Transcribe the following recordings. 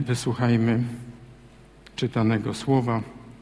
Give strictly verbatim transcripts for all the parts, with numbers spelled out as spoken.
wysłuchajmy czytanego słowa.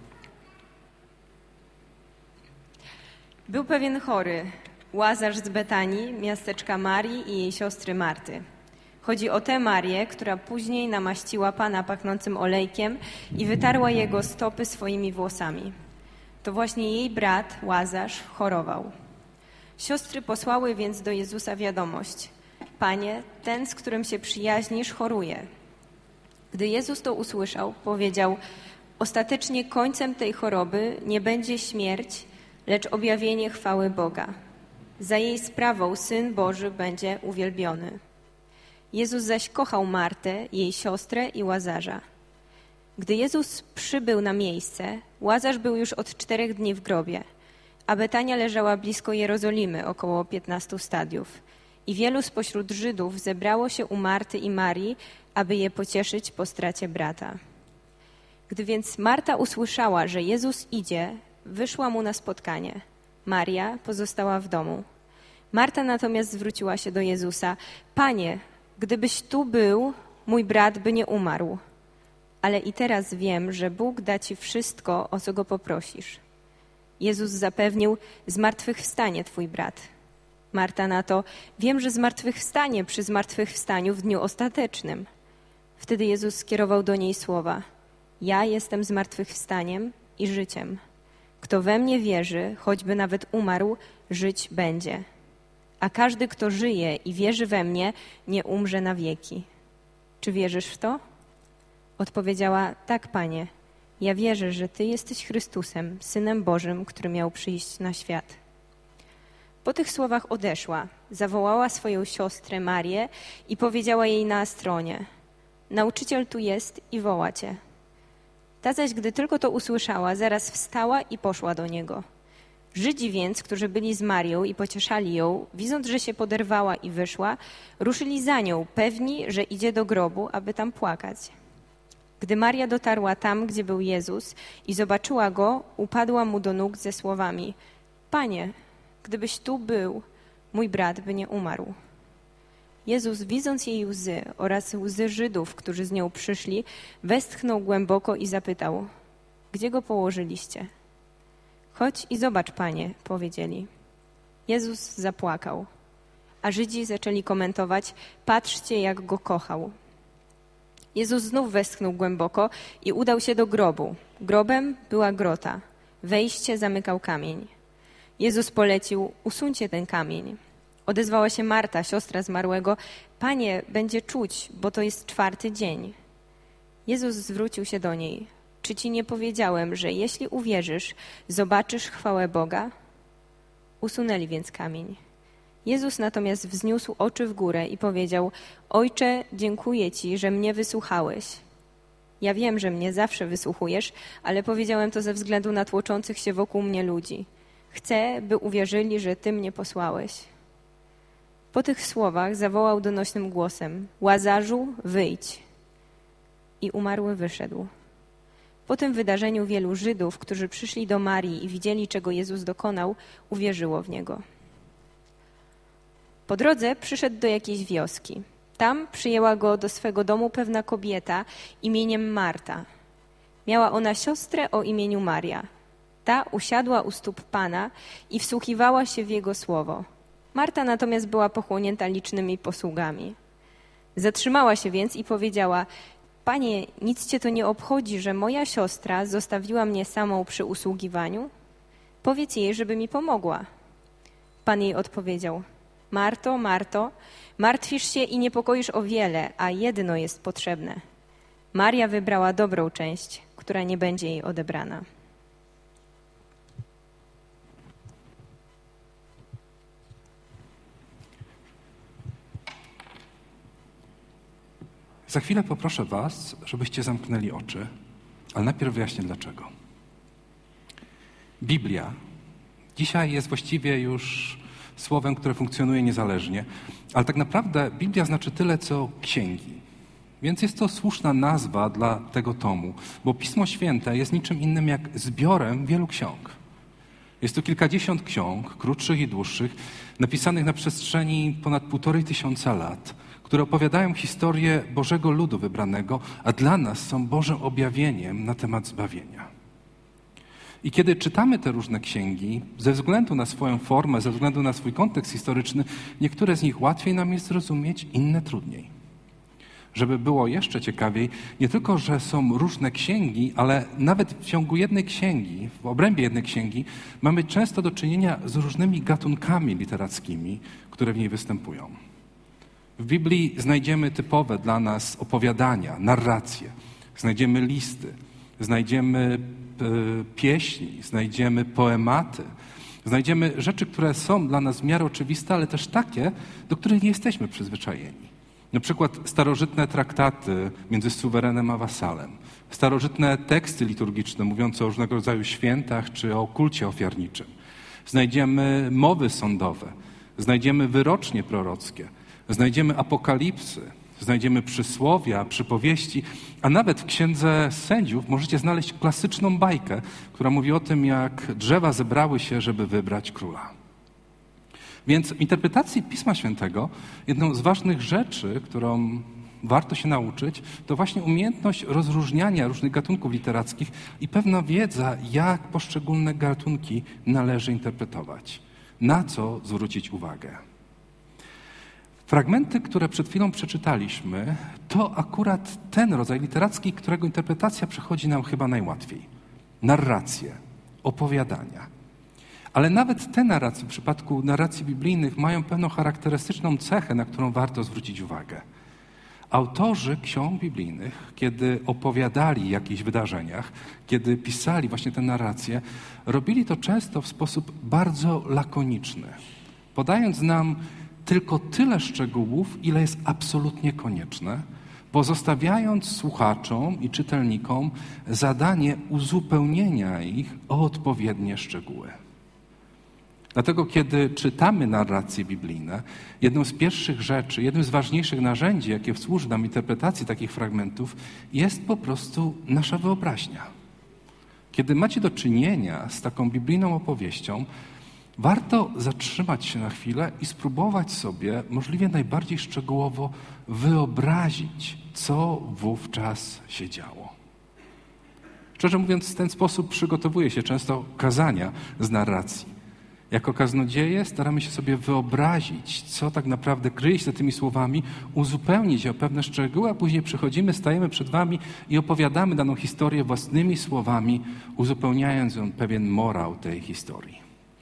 Był pewien chory, Łazarz z Betanii, miasteczka Marii i jej siostry Marty. Chodzi o tę Marię, która później namaściła Pana pachnącym olejkiem i wytarła jego stopy swoimi włosami. To właśnie jej brat, Łazarz, chorował. Siostry posłały więc do Jezusa wiadomość: Panie, ten, z którym się przyjaźnisz, choruje. Gdy Jezus to usłyszał, powiedział: ostatecznie końcem tej choroby nie będzie śmierć, lecz objawienie chwały Boga. Za jej sprawą Syn Boży będzie uwielbiony. Jezus zaś kochał Martę, jej siostrę i Łazarza. Gdy Jezus przybył na miejsce, Łazarz był już od czterech dni w grobie, a Betania leżała blisko Jerozolimy, około piętnastu stadiów. I wielu spośród Żydów zebrało się u Marty i Marii, aby je pocieszyć po stracie brata. Gdy więc Marta usłyszała, że Jezus idzie, wyszła mu na spotkanie. Maria pozostała w domu. Marta natomiast zwróciła się do Jezusa: Panie, gdybyś tu był, mój brat by nie umarł. Ale i teraz wiem, że Bóg da ci wszystko, o co go poprosisz. Jezus zapewnił: zmartwychwstanie twój brat. Marta na to: wiem, że zmartwychwstanie przy zmartwychwstaniu w dniu ostatecznym. Wtedy Jezus skierował do niej słowa: ja jestem zmartwychwstaniem i życiem. Kto we mnie wierzy, choćby nawet umarł, żyć będzie. A każdy, kto żyje i wierzy we mnie, nie umrze na wieki. Czy wierzysz w to? Odpowiedziała: tak, Panie. Ja wierzę, że Ty jesteś Chrystusem, Synem Bożym, który miał przyjść na świat. Po tych słowach odeszła, zawołała swoją siostrę Marię i powiedziała jej na stronie: nauczyciel tu jest i woła cię. Ta zaś, gdy tylko to usłyszała, zaraz wstała i poszła do niego. Żydzi więc, którzy byli z Marią i pocieszali ją, widząc, że się poderwała i wyszła, ruszyli za nią, pewni, że idzie do grobu, aby tam płakać. Gdy Maria dotarła tam, gdzie był Jezus i zobaczyła go, upadła mu do nóg ze słowami: Panie, gdybyś tu był, mój brat by nie umarł. Jezus, widząc jej łzy oraz łzy Żydów, którzy z nią przyszli, westchnął głęboko i zapytał: gdzie go położyliście? Chodź i zobacz, Panie, powiedzieli. Jezus zapłakał, a Żydzi zaczęli komentować: patrzcie, jak go kochał. Jezus znów westchnął głęboko i udał się do grobu. Grobem była grota. Wejście zamykał kamień. Jezus polecił: usuńcie ten kamień. Odezwała się Marta, siostra zmarłego: Panie, będzie czuć, bo to jest czwarty dzień. Jezus zwrócił się do niej: czy ci nie powiedziałem, że jeśli uwierzysz, zobaczysz chwałę Boga? Usunęli więc kamień. Jezus natomiast wzniósł oczy w górę i powiedział: Ojcze, dziękuję Ci, że mnie wysłuchałeś. Ja wiem, że mnie zawsze wysłuchujesz, ale powiedziałem to ze względu na tłoczących się wokół mnie ludzi. Chcę, by uwierzyli, że Ty mnie posłałeś. Po tych słowach zawołał donośnym głosem: Łazarzu, wyjdź. I umarły wyszedł. Po tym wydarzeniu wielu Żydów, którzy przyszli do Marii i widzieli, czego Jezus dokonał, uwierzyło w Niego. Po drodze przyszedł do jakiejś wioski. Tam przyjęła go do swego domu pewna kobieta imieniem Marta. Miała ona siostrę o imieniu Maria. Ta usiadła u stóp Pana i wsłuchiwała się w Jego słowo. Marta natomiast była pochłonięta licznymi posługami. Zatrzymała się więc i powiedziała: Panie, nic Cię to nie obchodzi, że moja siostra zostawiła mnie samą przy usługiwaniu? Powiedz jej, żeby mi pomogła. Pan jej odpowiedział: Marto, Marto, martwisz się i niepokoisz o wiele, a jedno jest potrzebne. Maria wybrała dobrą część, która nie będzie jej odebrana. Za chwilę poproszę was, żebyście zamknęli oczy, ale najpierw wyjaśnię dlaczego. Biblia dzisiaj jest właściwie już słowem, które funkcjonuje niezależnie, ale tak naprawdę Biblia znaczy tyle, co księgi. Więc jest to słuszna nazwa dla tego tomu, bo Pismo Święte jest niczym innym jak zbiorem wielu ksiąg. Jest to kilkadziesiąt ksiąg, krótszych i dłuższych, napisanych na przestrzeni ponad półtorej tysiąca lat, które opowiadają historię Bożego ludu wybranego, a dla nas są Bożym objawieniem na temat zbawienia. I kiedy czytamy te różne księgi, ze względu na swoją formę, ze względu na swój kontekst historyczny, niektóre z nich łatwiej nam jest zrozumieć, inne trudniej. Żeby było jeszcze ciekawiej, nie tylko, że są różne księgi, ale nawet w ciągu jednej księgi, w obrębie jednej księgi, mamy często do czynienia z różnymi gatunkami literackimi, które w niej występują. W Biblii znajdziemy typowe dla nas opowiadania, narracje, znajdziemy listy, znajdziemy pieśni, znajdziemy poematy, znajdziemy rzeczy, które są dla nas w miarę oczywiste, ale też takie, do których nie jesteśmy przyzwyczajeni. Na przykład starożytne traktaty między suwerenem a wasalem, starożytne teksty liturgiczne mówiące o różnego rodzaju świętach czy o kulcie ofiarniczym. Znajdziemy mowy sądowe, znajdziemy wyrocznie prorockie, znajdziemy apokalipsy, znajdziemy przysłowia, przypowieści, a nawet w Księdze Sędziów możecie znaleźć klasyczną bajkę, która mówi o tym, jak drzewa zebrały się, żeby wybrać króla. Więc w interpretacji Pisma Świętego jedną z ważnych rzeczy, którą warto się nauczyć, to właśnie umiejętność rozróżniania różnych gatunków literackich i pewna wiedza, jak poszczególne gatunki należy interpretować, na co zwrócić uwagę. Fragmenty, które przed chwilą przeczytaliśmy, to akurat ten rodzaj literacki, którego interpretacja przychodzi nam chyba najłatwiej. Narracje, opowiadania. Ale nawet te narracje, w przypadku narracji biblijnych, mają pewną charakterystyczną cechę, na którą warto zwrócić uwagę. Autorzy ksiąg biblijnych, kiedy opowiadali o jakichś wydarzeniach, kiedy pisali właśnie te narracje, robili to często w sposób bardzo lakoniczny, podając nam tylko tyle szczegółów, ile jest absolutnie konieczne, pozostawiając słuchaczom i czytelnikom zadanie uzupełnienia ich o odpowiednie szczegóły. Dlatego, kiedy czytamy narracje biblijne, jedną z pierwszych rzeczy, jednym z ważniejszych narzędzi, jakie służy nam interpretacji takich fragmentów, jest po prostu nasza wyobraźnia. Kiedy macie do czynienia z taką biblijną opowieścią, warto zatrzymać się na chwilę i spróbować sobie możliwie najbardziej szczegółowo wyobrazić, co wówczas się działo. Szczerze mówiąc, w ten sposób przygotowuje się często kazania z narracji. Jako kaznodzieje staramy się sobie wyobrazić, co tak naprawdę kryje się za tymi słowami, uzupełnić je o pewne szczegóły, a później przychodzimy, stajemy przed wami i opowiadamy daną historię własnymi słowami, uzupełniając ją pewien morał tej historii.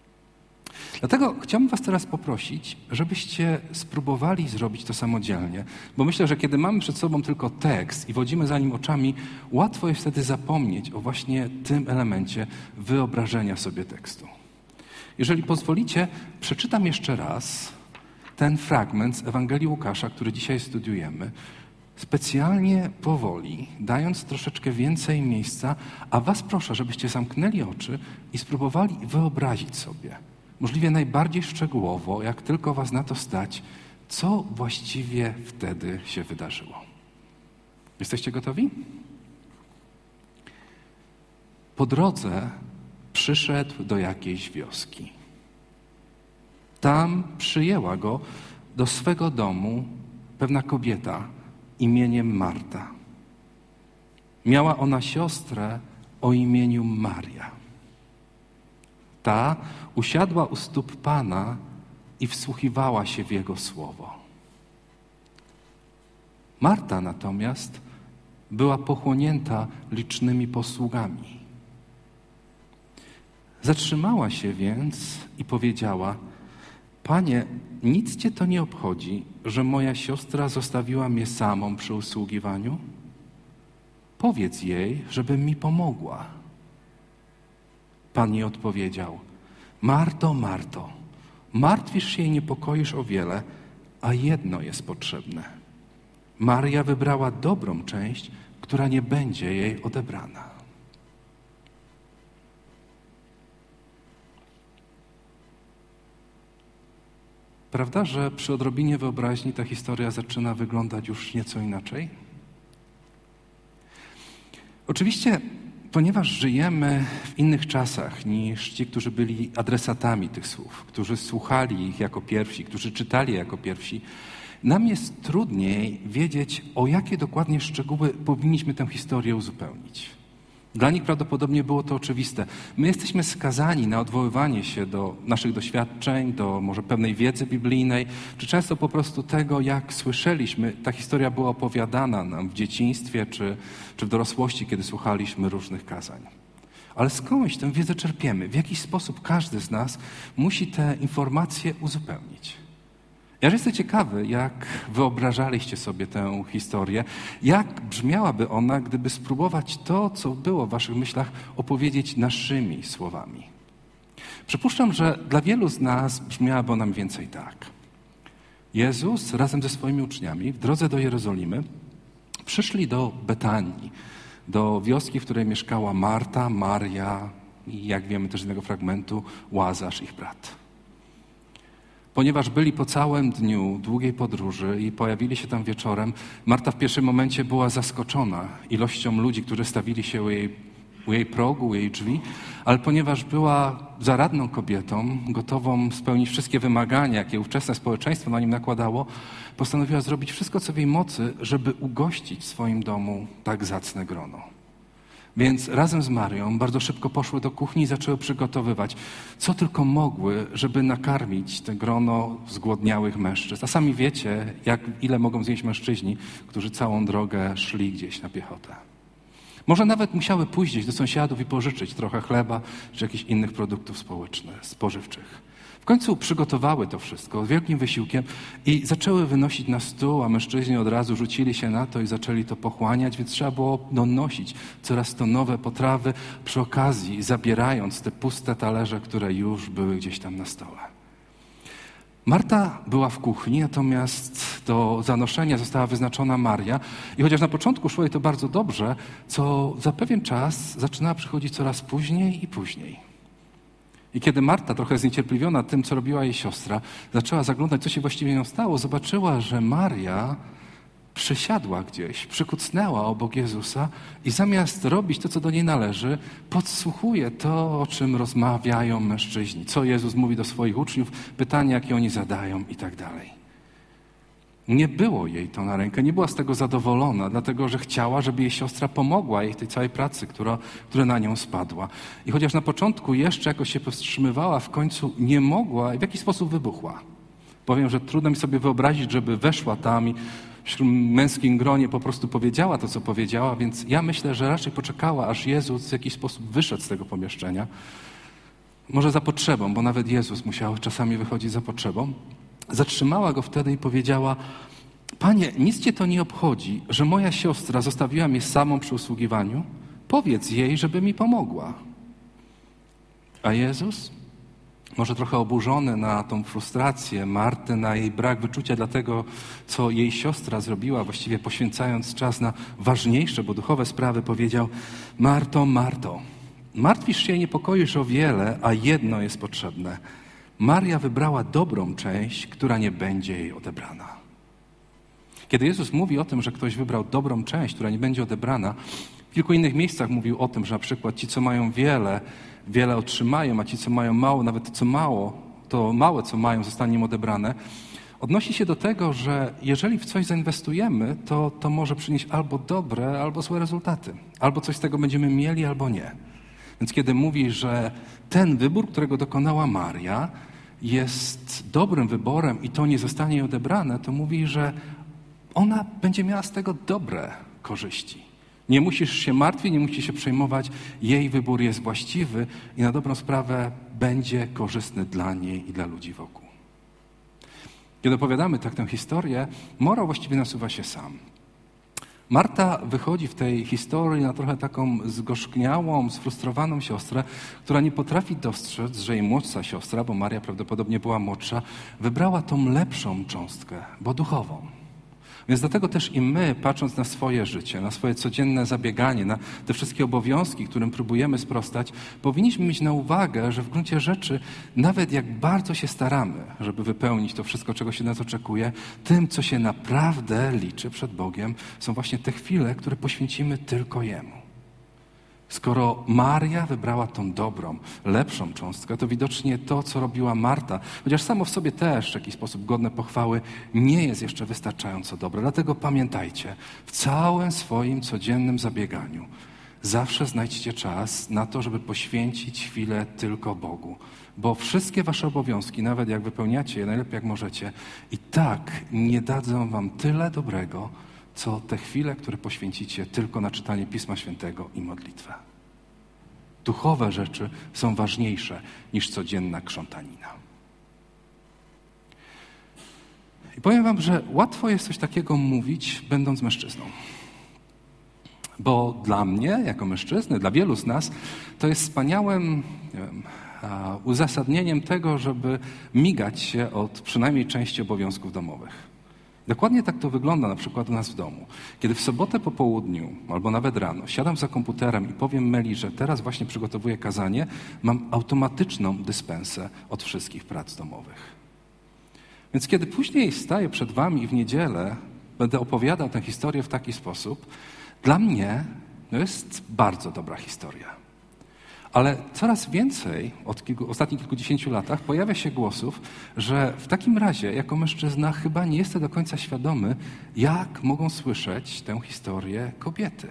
Dlatego chciałbym was teraz poprosić, żebyście spróbowali zrobić to samodzielnie, bo myślę, że kiedy mamy przed sobą tylko tekst i wodzimy za nim oczami, łatwo jest wtedy zapomnieć o właśnie tym elemencie wyobrażenia sobie tekstu. Jeżeli pozwolicie, przeczytam jeszcze raz ten fragment z Ewangelii Łukasza, który dzisiaj studiujemy, specjalnie powoli, dając troszeczkę więcej miejsca, a was proszę, żebyście zamknęli oczy i spróbowali wyobrazić sobie, możliwie najbardziej szczegółowo, jak tylko was na to stać, co właściwie wtedy się wydarzyło. Jesteście gotowi? Po drodze przyszedł do jakiejś wioski. Tam przyjęła go do swego domu pewna kobieta imieniem Marta. Miała ona siostrę o imieniu Maria. Ta usiadła u stóp Pana i wsłuchiwała się w Jego słowo. Marta natomiast była pochłonięta licznymi posługami. Zatrzymała się więc i powiedziała: Panie, nic cię to nie obchodzi, że moja siostra zostawiła mnie samą przy usługiwaniu? Powiedz jej, żeby mi pomogła. Pan jej odpowiedział: Marto, Marto, martwisz się i niepokoisz o wiele, a jedno jest potrzebne. Maria wybrała dobrą część, która nie będzie jej odebrana. Prawda, że przy odrobinie wyobraźni ta historia zaczyna wyglądać już nieco inaczej? Oczywiście, ponieważ żyjemy w innych czasach niż ci, którzy byli adresatami tych słów, którzy słuchali ich jako pierwsi, którzy czytali jako pierwsi, nam jest trudniej wiedzieć, o jakie dokładnie szczegóły powinniśmy tę historię uzupełnić. Dla nich prawdopodobnie było to oczywiste. My jesteśmy skazani na odwoływanie się do naszych doświadczeń, do może pewnej wiedzy biblijnej, czy często po prostu tego, jak słyszeliśmy, ta historia była opowiadana nam w dzieciństwie czy, czy w dorosłości, kiedy słuchaliśmy różnych kazań. Ale skądś tę wiedzę czerpiemy? W jakiś sposób każdy z nas musi te informacje uzupełnić. Ja jestem ciekawy, jak wyobrażaliście sobie tę historię, jak brzmiałaby ona, gdyby spróbować to, co było w waszych myślach, opowiedzieć naszymi słowami. Przypuszczam, że dla wielu z nas brzmiałaby ona mniej więcej tak. Jezus razem ze swoimi uczniami w drodze do Jerozolimy przyszli do Betanii, do wioski, w której mieszkała Marta, Maria i, jak wiemy też z innego fragmentu, Łazarz, ich brat. Ponieważ byli po całym dniu długiej podróży i pojawili się tam wieczorem, Marta w pierwszym momencie była zaskoczona ilością ludzi, którzy stawili się u jej, u jej progu, u jej drzwi, ale ponieważ była zaradną kobietą, gotową spełnić wszystkie wymagania, jakie ówczesne społeczeństwo na nim nakładało, postanowiła zrobić wszystko, co w jej mocy, żeby ugościć w swoim domu tak zacne grono. Więc razem z Marią bardzo szybko poszły do kuchni i zaczęły przygotowywać, co tylko mogły, żeby nakarmić te grono zgłodniałych mężczyzn. A sami wiecie, jak, ile mogą zjeść mężczyźni, którzy całą drogę szli gdzieś na piechotę. Może nawet musiały pójść gdzieś do sąsiadów i pożyczyć trochę chleba czy jakichś innych produktów społecznych, spożywczych. W końcu przygotowały to wszystko z wielkim wysiłkiem i zaczęły wynosić na stół, a mężczyźni od razu rzucili się na to i zaczęli to pochłaniać, więc trzeba było donosić coraz to nowe potrawy, przy okazji zabierając te puste talerze, które już były gdzieś tam na stole. Marta była w kuchni, natomiast do zanoszenia została wyznaczona Maria i chociaż na początku szło jej to bardzo dobrze, co za pewien czas zaczynała przychodzić coraz później i później. I kiedy Marta, trochę zniecierpliwiona tym, co robiła jej siostra, zaczęła zaglądać, co się właściwie nią stało, zobaczyła, że Maria przysiadła gdzieś, przykucnęła obok Jezusa i zamiast robić to, co do niej należy, podsłuchuje to, o czym rozmawiają mężczyźni, co Jezus mówi do swoich uczniów, pytania, jakie oni zadają i tak dalej. Nie było jej to na rękę, nie była z tego zadowolona, dlatego że chciała, żeby jej siostra pomogła jej w tej całej pracy, która, która na nią spadła. I chociaż na początku jeszcze jakoś się powstrzymywała, w końcu nie mogła i w jakiś sposób wybuchła. Powiem, że trudno mi sobie wyobrazić, żeby weszła tam i w męskim gronie po prostu powiedziała to, co powiedziała, więc ja myślę, że raczej poczekała, aż Jezus w jakiś sposób wyszedł z tego pomieszczenia. Może za potrzebą, bo nawet Jezus musiał czasami wychodzić za potrzebą. Zatrzymała go wtedy i powiedziała: Panie, nic cię to nie obchodzi, że moja siostra zostawiła mnie samą przy usługiwaniu? Powiedz jej, żeby mi pomogła. A Jezus, może trochę oburzony na tą frustrację Marty, na jej brak wyczucia dla tego, co jej siostra zrobiła, właściwie poświęcając czas na ważniejsze, bo duchowe sprawy, powiedział: Marto, Marto, martwisz się i niepokoisz o wiele, a jedno jest potrzebne. Maria wybrała dobrą część, która nie będzie jej odebrana. Kiedy Jezus mówi o tym, że ktoś wybrał dobrą część, która nie będzie odebrana, w kilku innych miejscach mówił o tym, że na przykład ci, co mają wiele, wiele otrzymają, a ci, co mają mało, nawet to, co mało, to małe, co mają, zostanie im odebrane. Odnosi się do tego, że jeżeli w coś zainwestujemy, to to może przynieść albo dobre, albo złe rezultaty. Albo coś z tego będziemy mieli, albo nie. Więc kiedy mówi, że ten wybór, którego dokonała Maria, jest dobrym wyborem i to nie zostanie jej odebrane, to mówi, że ona będzie miała z tego dobre korzyści. Nie musisz się martwić, nie musisz się przejmować. Jej wybór jest właściwy i na dobrą sprawę będzie korzystny dla niej i dla ludzi wokół. Kiedy opowiadamy tak tę historię, morał właściwie nasuwa się sam. Marta wychodzi w tej historii na trochę taką zgorzkniałą, sfrustrowaną siostrę, która nie potrafi dostrzec, że jej młodsza siostra, bo Maria prawdopodobnie była młodsza, wybrała tą lepszą cząstkę, bo duchową. Więc dlatego też i my, patrząc na swoje życie, na swoje codzienne zabieganie, na te wszystkie obowiązki, którym próbujemy sprostać, powinniśmy mieć na uwagę, że w gruncie rzeczy, nawet jak bardzo się staramy, żeby wypełnić to wszystko, czego się nas oczekuje, tym, co się naprawdę liczy przed Bogiem, są właśnie te chwile, które poświęcimy tylko Jemu. Skoro Maria wybrała tą dobrą, lepszą cząstkę, to widocznie to, co robiła Marta, chociaż samo w sobie też w jakiś sposób godne pochwały, nie jest jeszcze wystarczająco dobre. Dlatego pamiętajcie, w całym swoim codziennym zabieganiu zawsze znajdźcie czas na to, żeby poświęcić chwilę tylko Bogu. Bo wszystkie wasze obowiązki, nawet jak wypełniacie je najlepiej jak możecie, i tak nie dadzą wam tyle dobrego, co te chwile, które poświęcicie tylko na czytanie Pisma Świętego i modlitwę. Duchowe rzeczy są ważniejsze niż codzienna krzątanina. I powiem wam, że łatwo jest coś takiego mówić, będąc mężczyzną. Bo dla mnie, jako mężczyzny, dla wielu z nas, to jest wspaniałym, nie wiem, uzasadnieniem tego, żeby migać się od przynajmniej części obowiązków domowych. Dokładnie tak to wygląda na przykład u nas w domu. Kiedy w sobotę po południu albo nawet rano siadam za komputerem i powiem Meli, że teraz właśnie przygotowuję kazanie, mam automatyczną dyspensę od wszystkich prac domowych. Więc kiedy później staję przed wami i w niedzielę będę opowiadał tę historię w taki sposób, dla mnie to jest bardzo dobra historia. Ale coraz więcej od kilku, ostatnich kilkudziesięciu latach pojawia się głosów, że w takim razie jako mężczyzna chyba nie jestem do końca świadomy, jak mogą słyszeć tę historię kobiety.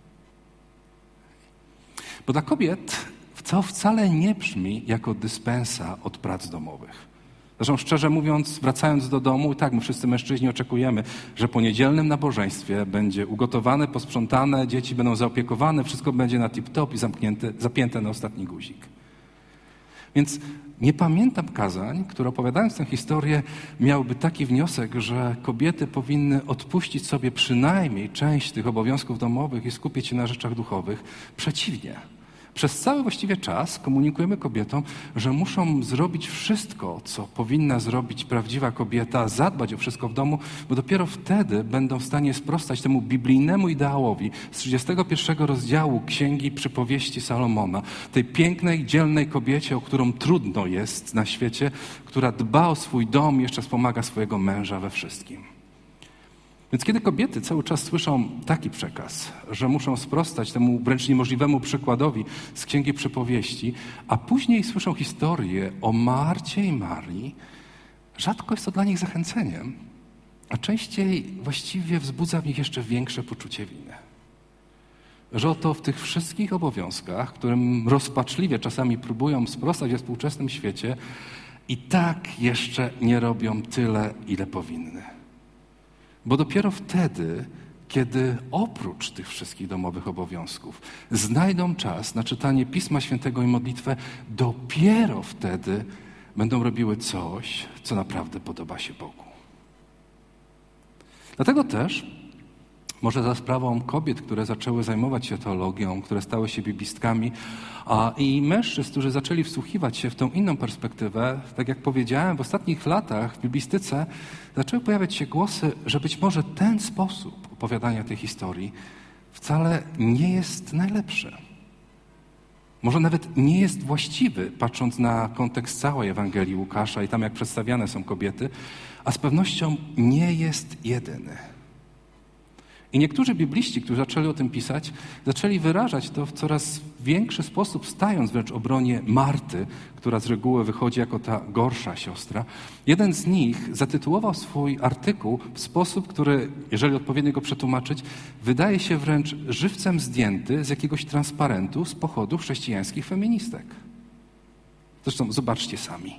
Bo dla kobiet to wcale nie brzmi jako dyspensa od prac domowych. Zresztą szczerze mówiąc, wracając do domu, i tak my wszyscy mężczyźni oczekujemy, że po niedzielnym nabożeństwie będzie ugotowane, posprzątane, dzieci będą zaopiekowane, wszystko będzie na tip-top i zamknięte, zapięte na ostatni guzik. Więc nie pamiętam kazań, które opowiadając tę historię miałyby taki wniosek, że kobiety powinny odpuścić sobie przynajmniej część tych obowiązków domowych i skupić się na rzeczach duchowych. Przeciwnie. Przez cały właściwie czas komunikujemy kobietom, że muszą zrobić wszystko, co powinna zrobić prawdziwa kobieta, zadbać o wszystko w domu, bo dopiero wtedy będą w stanie sprostać temu biblijnemu ideałowi z trzydziestego pierwszego rozdziału Księgi Przypowieści Salomona, tej pięknej, dzielnej kobiecie, o którą trudno jest na świecie, która dba o swój dom i jeszcze wspomaga swojego męża we wszystkim. Więc kiedy kobiety cały czas słyszą taki przekaz, że muszą sprostać temu wręcz niemożliwemu przykładowi z Księgi Przypowieści, a później słyszą historię o Marcie i Marii, rzadko jest to dla nich zachęceniem, a częściej właściwie wzbudza w nich jeszcze większe poczucie winy. Że oto w tych wszystkich obowiązkach, którym rozpaczliwie czasami próbują sprostać we współczesnym świecie, i tak jeszcze nie robią tyle, ile powinny. Bo dopiero wtedy, kiedy oprócz tych wszystkich domowych obowiązków znajdą czas na czytanie Pisma Świętego i modlitwę, dopiero wtedy będą robiły coś, co naprawdę podoba się Bogu. Dlatego też, może za sprawą kobiet, które zaczęły zajmować się teologią, które stały się biblistkami, a i mężczyzn, którzy zaczęli wsłuchiwać się w tą inną perspektywę, tak jak powiedziałem, w ostatnich latach w biblistyce zaczęły pojawiać się głosy, że być może ten sposób opowiadania tej historii wcale nie jest najlepszy. Może nawet nie jest właściwy, patrząc na kontekst całej Ewangelii Łukasza i tam, jak przedstawiane są kobiety, a z pewnością nie jest jedyny. I niektórzy bibliści, którzy zaczęli o tym pisać, zaczęli wyrażać to w coraz większy sposób, stając wręcz w obronie Marty, która z reguły wychodzi jako ta gorsza siostra. Jeden z nich zatytułował swój artykuł w sposób, który, jeżeli odpowiednio go przetłumaczyć, wydaje się wręcz żywcem zdjęty z jakiegoś transparentu z pochodu chrześcijańskich feministek. Zresztą zobaczcie sami.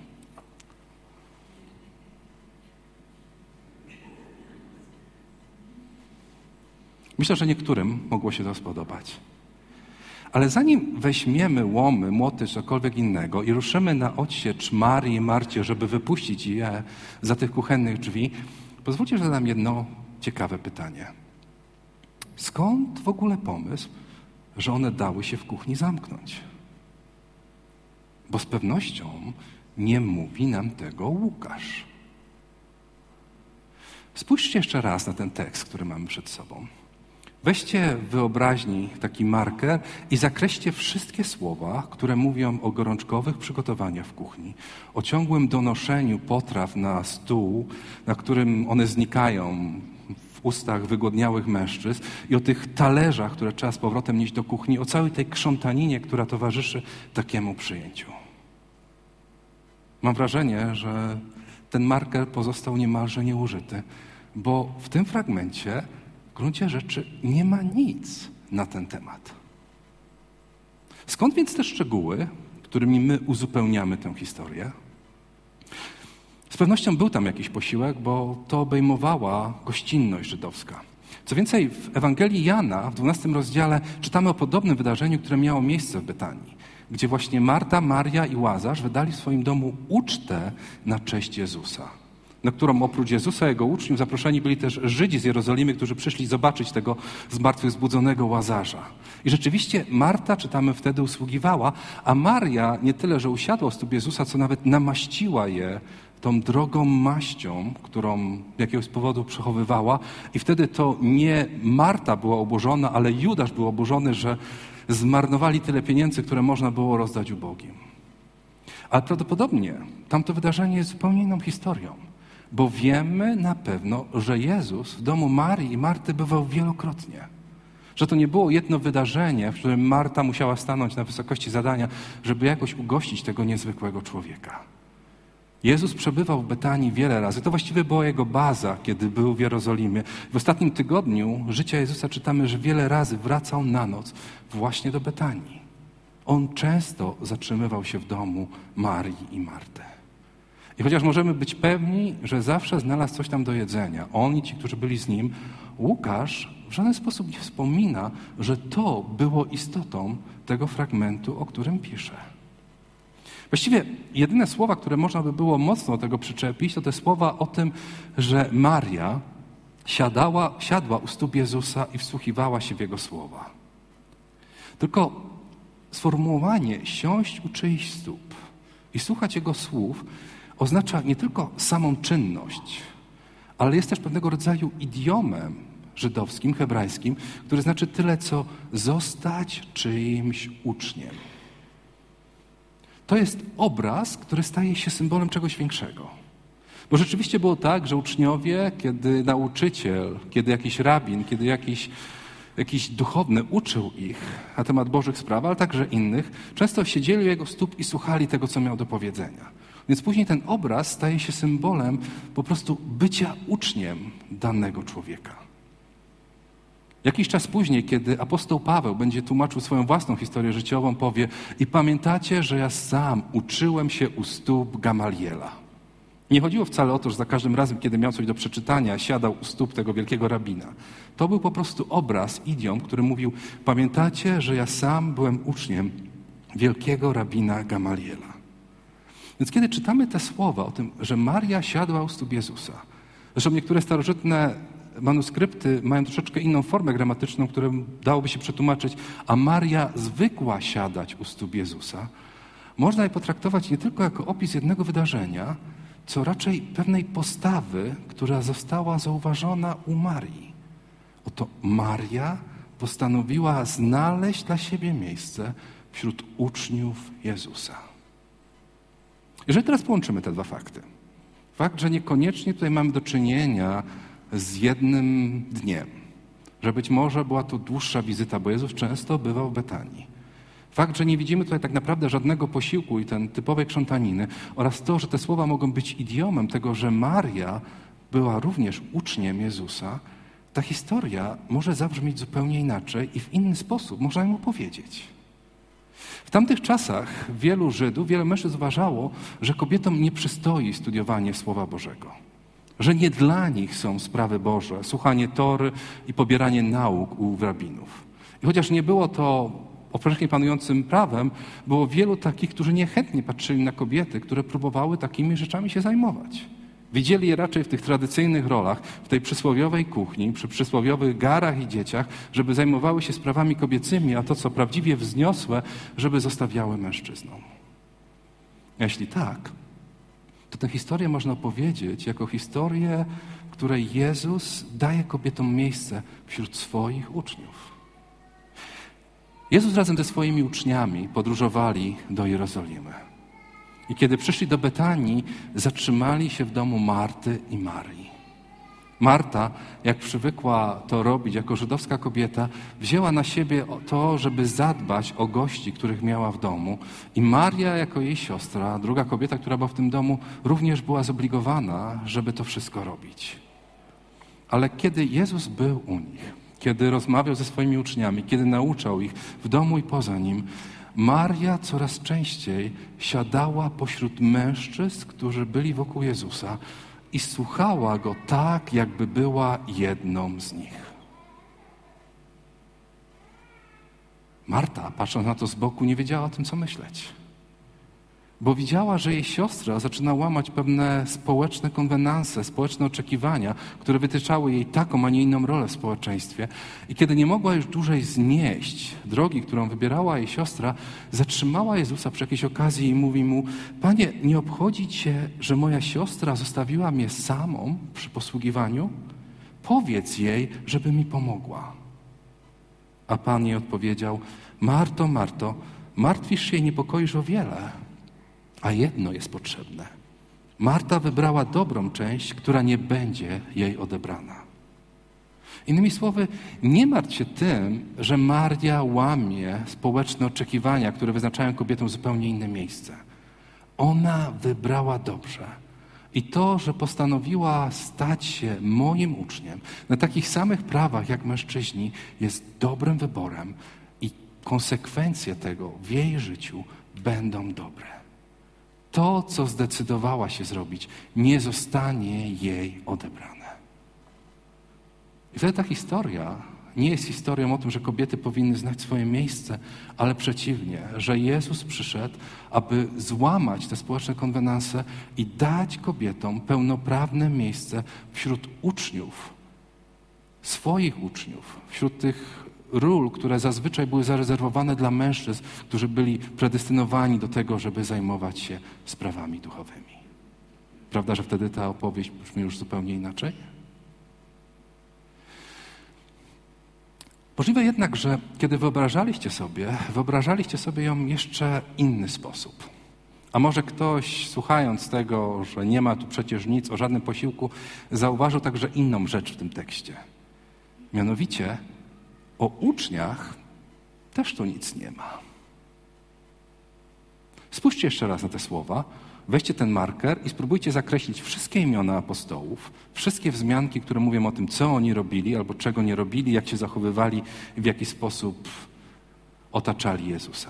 Myślę, że niektórym mogło się to spodobać. Ale zanim weźmiemy łomy, młoty, cokolwiek innego i ruszymy na odsiecz Marii i Marcie, żeby wypuścić je za tych kuchennych drzwi, pozwólcie, że zadam jedno ciekawe pytanie. Skąd w ogóle pomysł, że one dały się w kuchni zamknąć? Bo z pewnością nie mówi nam tego Łukasz. Spójrzcie jeszcze raz na ten tekst, który mamy przed sobą. Weźcie w wyobraźni taki marker i zakreślcie wszystkie słowa, które mówią o gorączkowych przygotowaniach w kuchni, o ciągłym donoszeniu potraw na stół, na którym one znikają w ustach wygłodniałych mężczyzn i o tych talerzach, które trzeba z powrotem nieść do kuchni, o całej tej krzątaninie, która towarzyszy takiemu przyjęciu. Mam wrażenie, że ten marker pozostał niemalże nieużyty, bo w tym fragmencie w gruncie rzeczy nie ma nic na ten temat. Skąd więc te szczegóły, którymi my uzupełniamy tę historię? Z pewnością był tam jakiś posiłek, bo to obejmowała gościnność żydowska. Co więcej, w Ewangelii Jana w dwunastym rozdziale czytamy o podobnym wydarzeniu, które miało miejsce w Betanii, gdzie właśnie Marta, Maria i Łazarz wydali w swoim domu ucztę na cześć Jezusa, na którą oprócz Jezusa i jego uczniów zaproszeni byli też Żydzi z Jerozolimy, którzy przyszli zobaczyć tego zmartwychwzbudzonego Łazarza. I rzeczywiście Marta, czytamy wtedy, usługiwała, a Maria nie tyle, że usiadła u stóp Jezusa, co nawet namaściła je tą drogą maścią, którą z jakiegoś powodu przechowywała. I wtedy to nie Marta była oburzona, ale Judasz był oburzony, że zmarnowali tyle pieniędzy, które można było rozdać ubogim. Ale prawdopodobnie tamto wydarzenie jest zupełnie inną historią, bo wiemy na pewno, że Jezus w domu Marii i Marty bywał wielokrotnie. Że to nie było jedno wydarzenie, w którym Marta musiała stanąć na wysokości zadania, żeby jakoś ugościć tego niezwykłego człowieka. Jezus przebywał w Betanii wiele razy. To właściwie była jego baza, kiedy był w Jerozolimie. W ostatnim tygodniu życia Jezusa czytamy, że wiele razy wracał na noc właśnie do Betanii. On często zatrzymywał się w domu Marii i Marty. I chociaż możemy być pewni, że zawsze znalazł coś tam do jedzenia, on i ci, którzy byli z nim, Łukasz w żaden sposób nie wspomina, że to było istotą tego fragmentu, o którym pisze. Właściwie jedyne słowa, które można by było mocno do tego przyczepić, to te słowa o tym, że Maria siadała, siadła u stóp Jezusa i wsłuchiwała się w Jego słowa. Tylko sformułowanie siąść u czyichś stóp i słuchać Jego słów oznacza nie tylko samą czynność, ale jest też pewnego rodzaju idiomem żydowskim, hebrajskim, który znaczy tyle, co zostać czyimś uczniem. To jest obraz, który staje się symbolem czegoś większego. Bo rzeczywiście było tak, że uczniowie, kiedy nauczyciel, kiedy jakiś rabin, kiedy jakiś, jakiś duchowny uczył ich na temat Bożych spraw, ale także innych, często siedzieli u jego stóp i słuchali tego, co miał do powiedzenia. Więc później ten obraz staje się symbolem po prostu bycia uczniem danego człowieka. Jakiś czas później, kiedy apostoł Paweł będzie tłumaczył swoją własną historię życiową, powie: i pamiętacie, że ja sam uczyłem się u stóp Gamaliela. Nie chodziło wcale o to, że za każdym razem, kiedy miał coś do przeczytania, siadał u stóp tego wielkiego rabina. To był po prostu obraz, idiom, który mówił: pamiętacie, że ja sam byłem uczniem wielkiego rabina Gamaliela. Więc kiedy czytamy te słowa o tym, że Maria siadła u stóp Jezusa, zresztą niektóre starożytne manuskrypty mają troszeczkę inną formę gramatyczną, którą dałoby się przetłumaczyć, a Maria zwykła siadać u stóp Jezusa, można je potraktować nie tylko jako opis jednego wydarzenia, co raczej pewnej postawy, która została zauważona u Marii. Oto Maria postanowiła znaleźć dla siebie miejsce wśród uczniów Jezusa. Jeżeli teraz połączymy te dwa fakty, fakt, że niekoniecznie tutaj mamy do czynienia z jednym dniem, że być może była to dłuższa wizyta, bo Jezus często bywał w Betanii. Fakt, że nie widzimy tutaj tak naprawdę żadnego posiłku i ten typowej krzątaniny oraz to, że te słowa mogą być idiomem tego, że Maria była również uczniem Jezusa, ta historia może zabrzmieć zupełnie inaczej i w inny sposób można ją opowiedzieć. W tamtych czasach wielu Żydów, wielu mężczyzn uważało, że kobietom nie przystoi studiowanie Słowa Bożego. Że nie dla nich są sprawy Boże, słuchanie Tory i pobieranie nauk u rabinów. I chociaż nie było to powszechnie panującym prawem, było wielu takich, którzy niechętnie patrzyli na kobiety, które próbowały takimi rzeczami się zajmować. Widzieli je raczej w tych tradycyjnych rolach, w tej przysłowiowej kuchni, przy przysłowiowych garach i dzieciach, żeby zajmowały się sprawami kobiecymi, a to, co prawdziwie wzniosłe, żeby zostawiały mężczyznom. A jeśli tak, to tę historię można opowiedzieć jako historię, w której Jezus daje kobietom miejsce wśród swoich uczniów. Jezus razem ze swoimi uczniami podróżowali do Jerozolimy. I kiedy przyszli do Betanii, zatrzymali się w domu Marty i Marii. Marta, jak przywykła to robić jako żydowska kobieta, wzięła na siebie to, żeby zadbać o gości, których miała w domu. I Maria, jako jej siostra, druga kobieta, która była w tym domu, również była zobligowana, żeby to wszystko robić. Ale kiedy Jezus był u nich, kiedy rozmawiał ze swoimi uczniami, kiedy nauczał ich w domu i poza nim, Maria coraz częściej siadała pośród mężczyzn, którzy byli wokół Jezusa, i słuchała Go tak, jakby była jedną z nich. Marta, patrząc na to z boku, nie wiedziała o tym, co myśleć. Bo widziała, że jej siostra zaczyna łamać pewne społeczne konwenanse, społeczne oczekiwania, które wytyczały jej taką, a nie inną rolę w społeczeństwie. I kiedy nie mogła już dłużej znieść drogi, którą wybierała jej siostra, zatrzymała Jezusa przy jakiejś okazji i mówi mu: Panie, nie obchodzi Cię, że moja siostra zostawiła mnie samą przy posługiwaniu? Powiedz jej, żeby mi pomogła. A Pan jej odpowiedział: Marto, Marto, martwisz się i niepokoisz o wiele, a jedno jest potrzebne. Marta wybrała dobrą część, która nie będzie jej odebrana. Innymi słowy, nie martw się tym, że Maria łamie społeczne oczekiwania, które wyznaczają kobietom zupełnie inne miejsce. Ona wybrała dobrze. I to, że postanowiła stać się moim uczniem na takich samych prawach jak mężczyźni, jest dobrym wyborem i konsekwencje tego w jej życiu będą dobre. To, co zdecydowała się zrobić, nie zostanie jej odebrane. I wtedy ta historia nie jest historią o tym, że kobiety powinny znać swoje miejsce, ale przeciwnie, że Jezus przyszedł, aby złamać te społeczne konwenanse i dać kobietom pełnoprawne miejsce wśród uczniów, swoich uczniów, wśród tych ról, które zazwyczaj były zarezerwowane dla mężczyzn, którzy byli predestynowani do tego, żeby zajmować się sprawami duchowymi. Prawda, że wtedy ta opowieść brzmi już zupełnie inaczej? Możliwe jednak, że kiedy wyobrażaliście sobie, wyobrażaliście sobie ją jeszcze inny sposób. A może ktoś, słuchając tego, że nie ma tu przecież nic o żadnym posiłku, zauważył także inną rzecz w tym tekście. Mianowicie o uczniach też tu nic nie ma. Spójrzcie jeszcze raz na te słowa, weźcie ten marker i spróbujcie zakreślić wszystkie imiona apostołów, wszystkie wzmianki, które mówią o tym, co oni robili albo czego nie robili, jak się zachowywali i w jaki sposób otaczali Jezusa.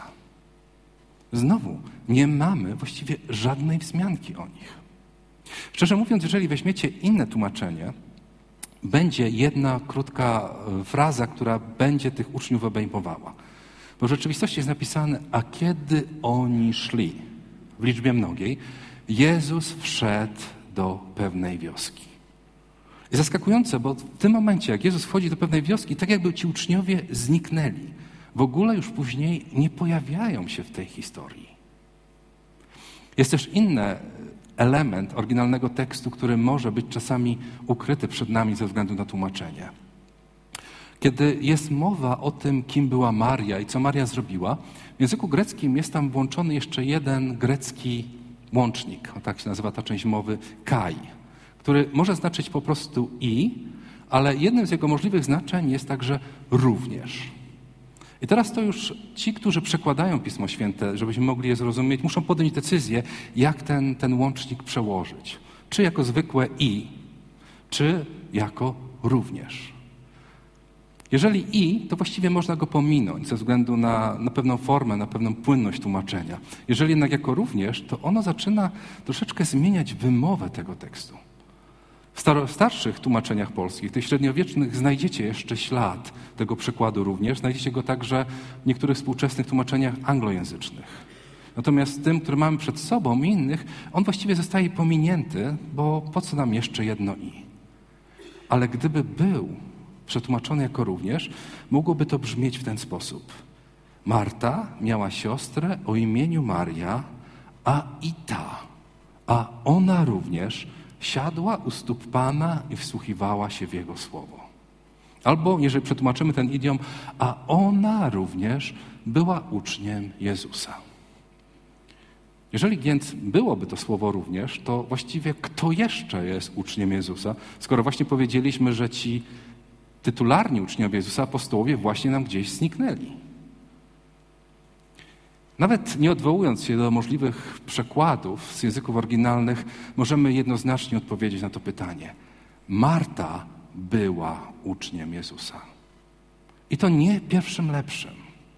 Znowu, nie mamy właściwie żadnej wzmianki o nich. Szczerze mówiąc, jeżeli weźmiecie inne tłumaczenie, będzie jedna krótka fraza, która będzie tych uczniów obejmowała. Bo w rzeczywistości jest napisane: a kiedy oni szli, w liczbie mnogiej, Jezus wszedł do pewnej wioski. I zaskakujące, bo w tym momencie, jak Jezus wchodzi do pewnej wioski, tak jakby ci uczniowie zniknęli. W ogóle już później nie pojawiają się w tej historii. Jest też inny element oryginalnego tekstu, który może być czasami ukryty przed nami ze względu na tłumaczenie. Kiedy jest mowa o tym, kim była Maria i co Maria zrobiła, w języku greckim jest tam włączony jeszcze jeden grecki łącznik, o tak się nazywa ta część mowy, kai, który może znaczyć po prostu i, ale jednym z jego możliwych znaczeń jest także również. I teraz to już ci, którzy przekładają Pismo Święte, żebyśmy mogli je zrozumieć, muszą podjąć decyzję, jak ten, ten łącznik przełożyć. Czy jako zwykłe i, czy jako również. Jeżeli i, to właściwie można go pominąć ze względu na, na pewną formę, na pewną płynność tłumaczenia. Jeżeli jednak jako również, to ono zaczyna troszeczkę zmieniać wymowę tego tekstu. W staro, starszych tłumaczeniach polskich, tych średniowiecznych, znajdziecie jeszcze ślad tego przykładu również. Znajdziecie go także w niektórych współczesnych tłumaczeniach anglojęzycznych. Natomiast tym, który mamy przed sobą i innych, on właściwie zostaje pominięty, bo po co nam jeszcze jedno i? Ale gdyby był przetłumaczony jako również, mogłoby to brzmieć w ten sposób. Marta miała siostrę o imieniu Maria, a i ta, a ona również siadła u stóp Pana i wsłuchiwała się w Jego słowo. Albo, jeżeli przetłumaczymy ten idiom, a ona również była uczniem Jezusa. Jeżeli więc byłoby to słowo również, to właściwie kto jeszcze jest uczniem Jezusa, skoro właśnie powiedzieliśmy, że ci tytularni uczniowie Jezusa, apostołowie, właśnie nam gdzieś zniknęli. Nawet nie odwołując się do możliwych przekładów z języków oryginalnych, możemy jednoznacznie odpowiedzieć na to pytanie. Marta była uczniem Jezusa. I to nie pierwszym lepszym.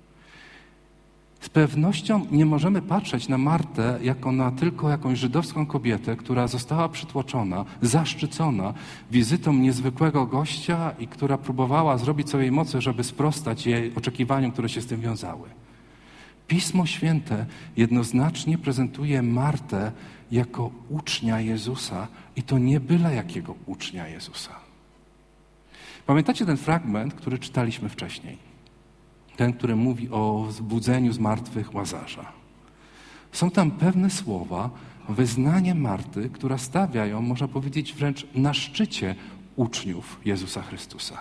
Z pewnością nie możemy patrzeć na Martę jako na tylko jakąś żydowską kobietę, która została przytłoczona, zaszczycona wizytą niezwykłego gościa i która próbowała zrobić co jej mocy, żeby sprostać jej oczekiwaniom, które się z tym wiązały. Pismo Święte jednoznacznie prezentuje Martę jako ucznia Jezusa i to nie byle jakiego ucznia Jezusa. Pamiętacie ten fragment, który czytaliśmy wcześniej? Ten, który mówi o wzbudzeniu z martwych Łazarza. Są tam pewne słowa, wyznanie Marty, która stawia ją, można powiedzieć, wręcz na szczycie uczniów Jezusa Chrystusa.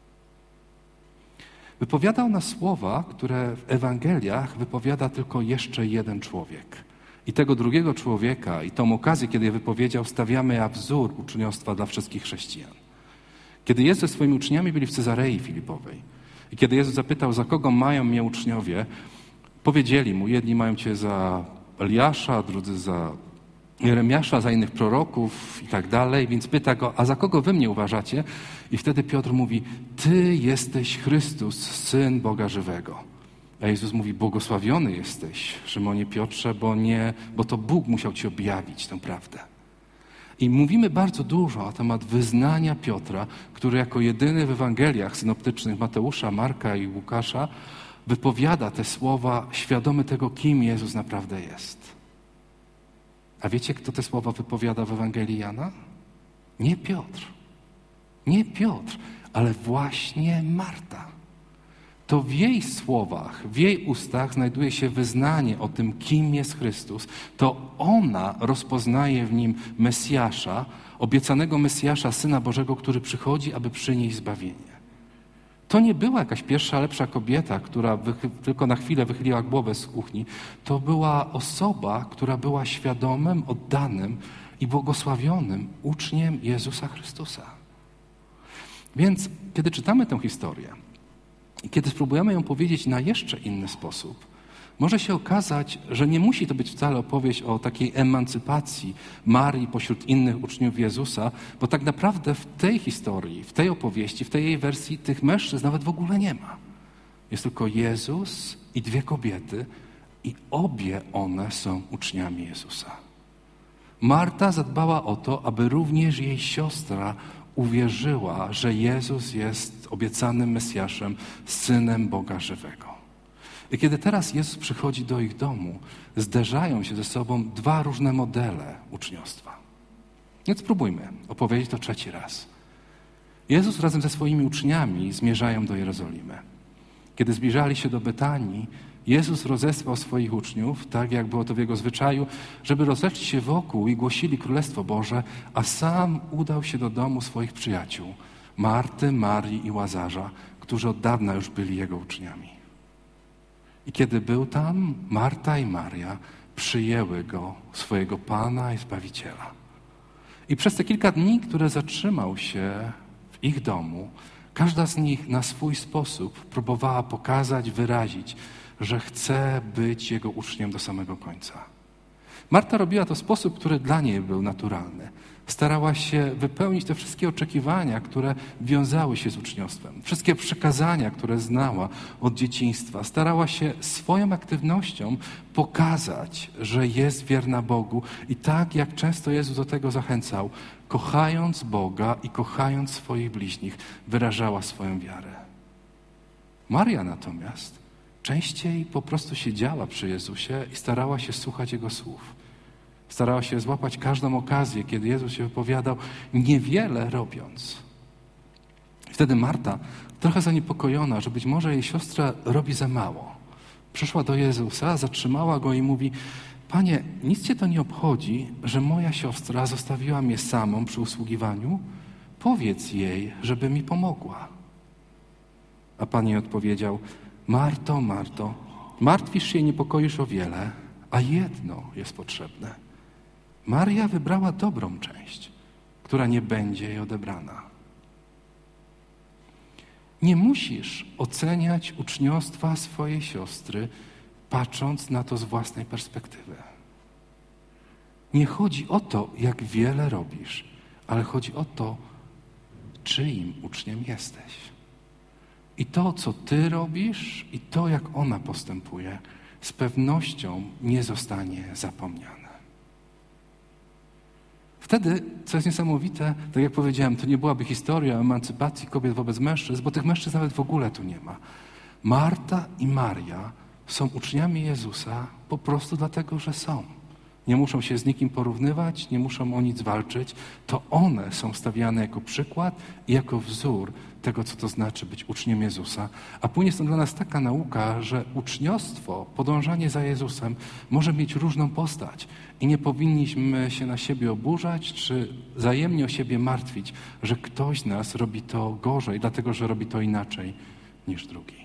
Wypowiada ona słowa, które w Ewangeliach wypowiada tylko jeszcze jeden człowiek. I tego drugiego człowieka i tą okazję, kiedy je wypowiedział, stawiamy jak wzór uczniostwa dla wszystkich chrześcijan. Kiedy Jezus ze swoimi uczniami byli w Cezarei Filipowej i kiedy Jezus zapytał, za kogo mają mnie uczniowie, powiedzieli mu, jedni mają cię za Eliasza, drudzy za Jeremiasza, za innych proroków i tak dalej, więc pyta go, a za kogo wy mnie uważacie? I wtedy Piotr mówi, ty jesteś Chrystus, Syn Boga żywego. A Jezus mówi, błogosławiony jesteś, Szymonie Piotrze, bo, nie, bo to Bóg musiał ci objawić tę prawdę. I mówimy bardzo dużo na temat wyznania Piotra, który jako jedyny w Ewangeliach synoptycznych Mateusza, Marka i Łukasza wypowiada te słowa świadomy tego, kim Jezus naprawdę jest. A wiecie, kto te słowa wypowiada w Ewangelii Jana? Nie Piotr. Nie Piotr, ale właśnie Marta. To w jej słowach, w jej ustach znajduje się wyznanie o tym, kim jest Chrystus. To ona rozpoznaje w nim Mesjasza, obiecanego Mesjasza, Syna Bożego, który przychodzi, aby przynieść zbawienie. To nie była jakaś pierwsza, lepsza kobieta, która wychy- tylko na chwilę wychyliła głowę z kuchni. To była osoba, która była świadomym, oddanym i błogosławionym uczniem Jezusa Chrystusa. Więc kiedy czytamy tę historię i kiedy spróbujemy ją powiedzieć na jeszcze inny sposób, może się okazać, że nie musi to być wcale opowieść o takiej emancypacji Marii pośród innych uczniów Jezusa, bo tak naprawdę w tej historii, w tej opowieści, w tej jej wersji tych mężczyzn nawet w ogóle nie ma. Jest tylko Jezus i dwie kobiety i obie one są uczniami Jezusa. Marta zadbała o to, aby również jej siostra uwierzyła, że Jezus jest obiecanym Mesjaszem, Synem Boga żywego. I kiedy teraz Jezus przychodzi do ich domu, zderzają się ze sobą dwa różne modele uczniostwa. Więc spróbujmy opowiedzieć to trzeci raz. Jezus razem ze swoimi uczniami zmierzają do Jerozolimy. Kiedy zbliżali się do Betanii, Jezus rozesłał swoich uczniów, tak jak było to w Jego zwyczaju, żeby rozeszli się wokół i głosili Królestwo Boże, a sam udał się do domu swoich przyjaciół, Marty, Marii i Łazarza, którzy od dawna już byli Jego uczniami. I kiedy był tam, Marta i Maria przyjęły Go, swojego Pana i Zbawiciela. I przez te kilka dni, które zatrzymał się w ich domu, każda z nich na swój sposób próbowała pokazać, wyrazić, że chce być Jego uczniem do samego końca. Marta robiła to w sposób, który dla niej był naturalny. Starała się wypełnić te wszystkie oczekiwania, które wiązały się z uczniostwem. Wszystkie przekazania, które znała od dzieciństwa. Starała się swoją aktywnością pokazać, że jest wierna Bogu i tak jak często Jezus do tego zachęcał, kochając Boga i kochając swoich bliźnich, wyrażała swoją wiarę. Maria natomiast częściej po prostu siedziała przy Jezusie i starała się słuchać Jego słów. Starała się złapać każdą okazję, kiedy Jezus się wypowiadał, niewiele robiąc. Wtedy Marta, trochę zaniepokojona, że być może jej siostra robi za mało, przyszła do Jezusa, zatrzymała Go i mówi, Panie, nic Cię to nie obchodzi, że moja siostra zostawiła mnie samą przy usługiwaniu? Powiedz jej, żeby mi pomogła. A Pan jej odpowiedział, Marto, Marto, martwisz się i niepokoisz o wiele, a jedno jest potrzebne. Maria wybrała dobrą część, która nie będzie jej odebrana. Nie musisz oceniać uczniostwa swojej siostry, patrząc na to z własnej perspektywy. Nie chodzi o to, jak wiele robisz, ale chodzi o to, czyim uczniem jesteś. I to, co ty robisz, i to, jak ona postępuje, z pewnością nie zostanie zapomniane. Wtedy, co jest niesamowite, tak jak powiedziałem, to nie byłaby historia o emancypacji kobiet wobec mężczyzn, bo tych mężczyzn nawet w ogóle tu nie ma. Marta i Maria są uczniami Jezusa po prostu dlatego, że są. Nie muszą się z nikim porównywać, nie muszą o nic walczyć. To one są stawiane jako przykład i jako wzór tego, co to znaczy być uczniem Jezusa. A płynie stąd dla nas taka nauka, że uczniostwo, podążanie za Jezusem może mieć różną postać i nie powinniśmy się na siebie oburzać, czy wzajemnie o siebie martwić, że ktoś z nas robi to gorzej, dlatego że robi to inaczej niż drugi.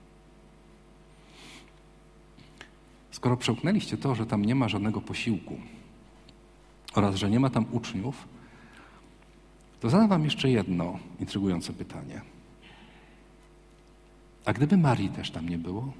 Skoro przełknęliście to, że tam nie ma żadnego posiłku oraz że nie ma tam uczniów, to zadam wam jeszcze jedno intrygujące pytanie. A gdyby Marii też tam nie było?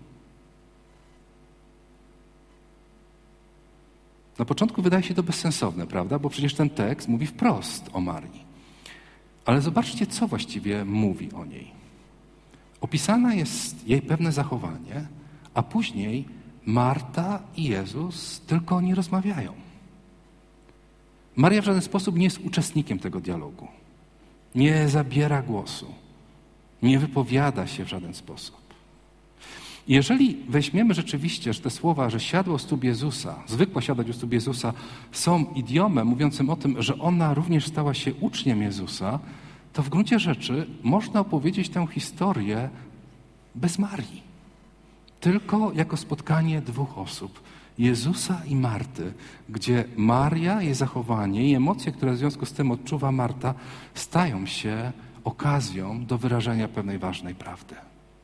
Na początku wydaje się to bezsensowne, prawda? Bo przecież ten tekst mówi wprost o Marii. Ale zobaczcie, co właściwie mówi o niej. Opisane jest jej pewne zachowanie, a później Marta i Jezus tylko o niej rozmawiają. Maria w żaden sposób nie jest uczestnikiem tego dialogu. Nie zabiera głosu. Nie wypowiada się w żaden sposób. Jeżeli weźmiemy rzeczywiście, że te słowa, że siadła u stóp Jezusa, zwykła siadać u stóp Jezusa, są idiomem mówiącym o tym, że ona również stała się uczniem Jezusa, to w gruncie rzeczy można opowiedzieć tę historię bez Marii. Tylko jako spotkanie dwóch osób, Jezusa i Marty, gdzie Maria, jej zachowanie i emocje, które w związku z tym odczuwa Marta, stają się okazją do wyrażenia pewnej ważnej prawdy.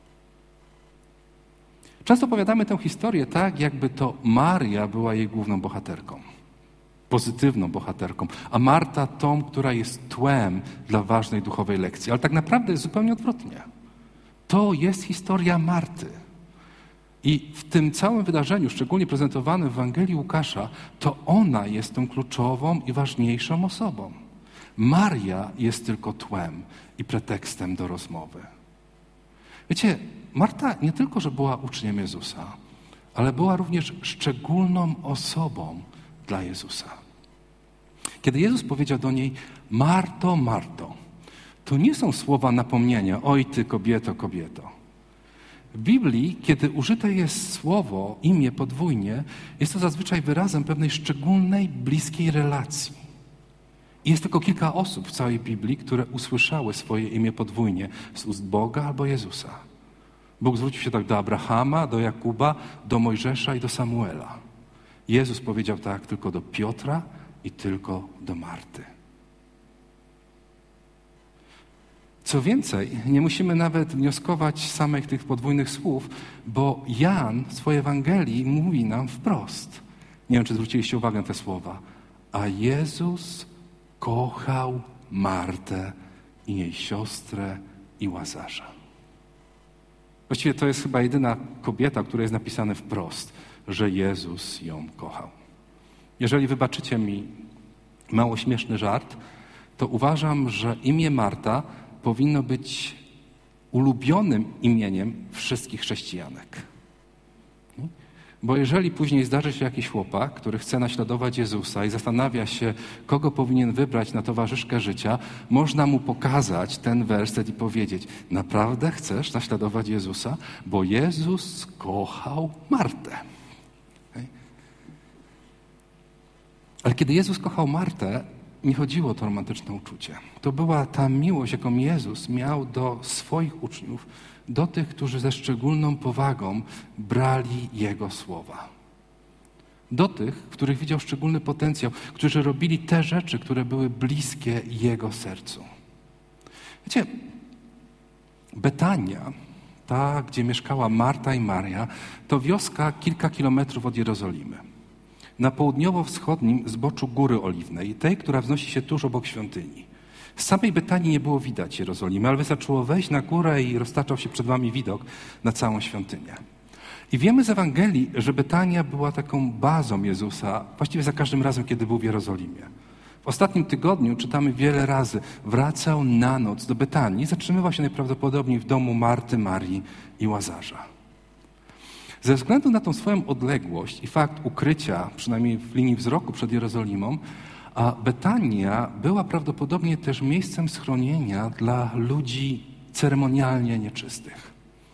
Często opowiadamy tę historię tak, jakby to Maria była jej główną bohaterką, pozytywną bohaterką, a Marta tą, która jest tłem dla ważnej duchowej lekcji. Ale tak naprawdę jest zupełnie odwrotnie. To jest historia Marty. I w tym całym wydarzeniu, szczególnie prezentowanym w Ewangelii Łukasza, to ona jest tą kluczową i ważniejszą osobą. Maria jest tylko tłem i pretekstem do rozmowy. Wiecie, Marta nie tylko, że była uczniem Jezusa, ale była również szczególną osobą dla Jezusa. Kiedy Jezus powiedział do niej: Marto, Marto, to nie są słowa napomnienia: oj ty kobieto, kobieto. W Biblii, kiedy użyte jest słowo, imię podwójnie, jest to zazwyczaj wyrazem pewnej szczególnej, bliskiej relacji. I jest tylko kilka osób w całej Biblii, które usłyszały swoje imię podwójnie z ust Boga albo Jezusa. Bóg zwrócił się tak do Abrahama, do Jakuba, do Mojżesza i do Samuela. Jezus powiedział tak tylko do Piotra i tylko do Marty. Co więcej, nie musimy nawet wnioskować z samych tych podwójnych słów, bo Jan w swojej Ewangelii mówi nam wprost. Nie wiem, czy zwróciliście uwagę na te słowa. A Jezus kochał Martę i jej siostrę i Łazarza. Właściwie to jest chyba jedyna kobieta, która jest napisane wprost, że Jezus ją kochał. Jeżeli wybaczycie mi mało śmieszny żart, to uważam, że imię Marta powinno być ulubionym imieniem wszystkich chrześcijanek. Bo jeżeli później zdarzy się jakiś chłopak, który chce naśladować Jezusa i zastanawia się, kogo powinien wybrać na towarzyszkę życia, można mu pokazać ten werset i powiedzieć: naprawdę chcesz naśladować Jezusa? Bo Jezus kochał Martę. Ale kiedy Jezus kochał Martę, nie chodziło o to romantyczne uczucie. To była ta miłość, jaką Jezus miał do swoich uczniów, do tych, którzy ze szczególną powagą brali Jego słowa. Do tych, w których widział szczególny potencjał, którzy robili te rzeczy, które były bliskie Jego sercu. Wiecie, Betania ta, gdzie mieszkała Marta i Maria, to wioska kilka kilometrów od Jerozolimy. Na południowo-wschodnim zboczu Góry Oliwnej, tej, która wznosi się tuż obok świątyni. Z samej Betanii nie było widać Jerozolimy, ale wystarczyło wejść na górę i roztaczał się przed wami widok na całą świątynię. I wiemy z Ewangelii, że Betania była taką bazą Jezusa właściwie za każdym razem, kiedy był w Jerozolimie. W ostatnim tygodniu czytamy wiele razy, wracał na noc do Betanii, zatrzymywał się najprawdopodobniej w domu Marty, Marii i Łazarza. Ze względu na tą swoją odległość i fakt ukrycia, przynajmniej w linii wzroku przed Jerozolimą, a Betania była prawdopodobnie też miejscem schronienia dla ludzi ceremonialnie nieczystych.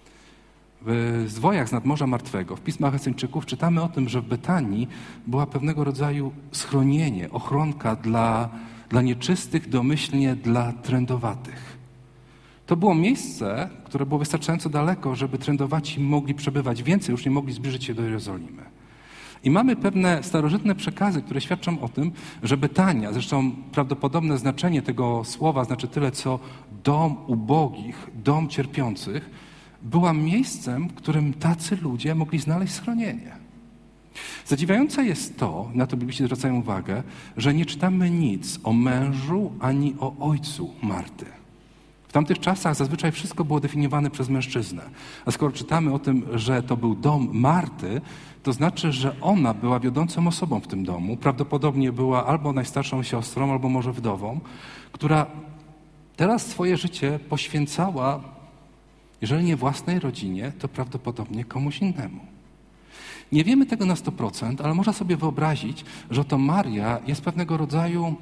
W zwojach z nadmorza martwego, w pismach Eseńczyków czytamy o tym, że w Betanii była pewnego rodzaju schronienie, ochronka dla, dla nieczystych, domyślnie dla trędowatych. To było miejsce, które było wystarczająco daleko, żeby trędowaci mogli przebywać więcej, już nie mogli zbliżyć się do Jerozolimy. I mamy pewne starożytne przekazy, które świadczą o tym, że Betania, zresztą prawdopodobne znaczenie tego słowa znaczy tyle, co dom ubogich, dom cierpiących, była miejscem, w którym tacy ludzie mogli znaleźć schronienie. Zadziwiające jest to, na to bibliści zwracają uwagę, że nie czytamy nic o mężu ani o ojcu Marty. W tamtych czasach zazwyczaj wszystko było definiowane przez mężczyznę. A skoro czytamy o tym, że to był dom Marty, to znaczy, że ona była wiodącą osobą w tym domu. Prawdopodobnie była albo najstarszą siostrą, albo może wdową, która teraz swoje życie poświęcała, jeżeli nie własnej rodzinie, to prawdopodobnie komuś innemu. Nie wiemy tego na sto procent, ale można sobie wyobrazić, że to Maria jest pewnego rodzaju